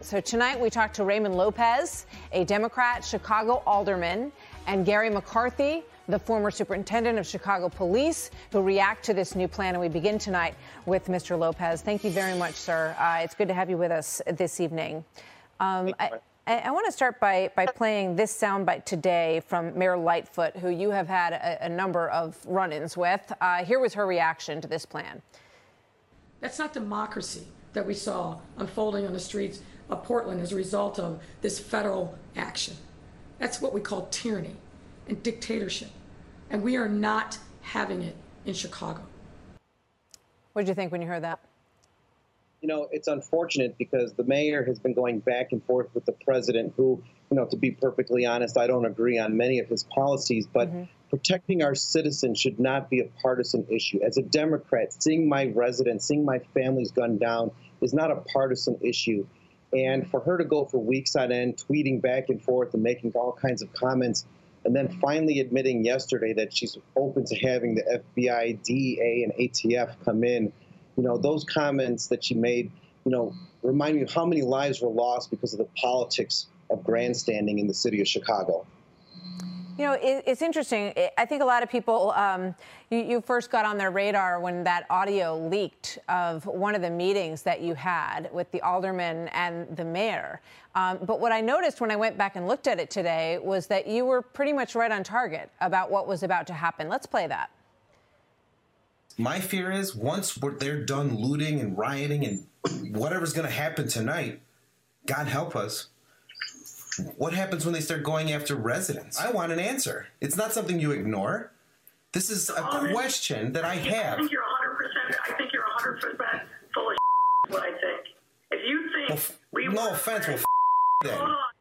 So tonight we talked to Raymond Lopez, a Democrat, Chicago alderman, and Gary McCarthy, the former superintendent of Chicago Police, who react to this new plan. And we begin tonight with Mr. Lopez. Thank you very much, sir. It's good to have you with us this evening. I want to start by playing this soundbite today from Mayor Lightfoot, who you have had a number of run-ins with. Here was her reaction to this plan. That's not democracy that we saw unfolding on the streets of Portland as a result of this federal action. That's what we call tyranny and dictatorship. And we are not having it in Chicago. What did you think when you heard that? You know, it's unfortunate because the mayor has been going back and forth with the president who, you know, to be perfectly honest, I don't agree on many of his policies, but protecting our citizens should not be a partisan issue. As a Democrat, seeing my residents, seeing my families gunned down is not a partisan issue. And for her to go for weeks on end, tweeting back and forth and making all kinds of comments, and then finally admitting yesterday that she's open to having the FBI, DEA, and ATF come in, you know, those comments that she made, you know, remind me of how many lives were lost because of the politics of grandstanding in the city of Chicago. You know, it's interesting. I think a lot of people, you first got on their radar when that audio leaked of one of the meetings that you had with the alderman and the mayor. But what I noticed when I went back and looked at it today was that you were pretty much right on target about what was about to happen. Let's play that. My fear is once they're done looting and rioting and whatever's going to happen tonight, God help us, what happens when they start going after residents? I want an answer. It's not something you ignore. This is a question that I have. I think you're 100% full of what I think. If you think no offense, well, then. Hold on.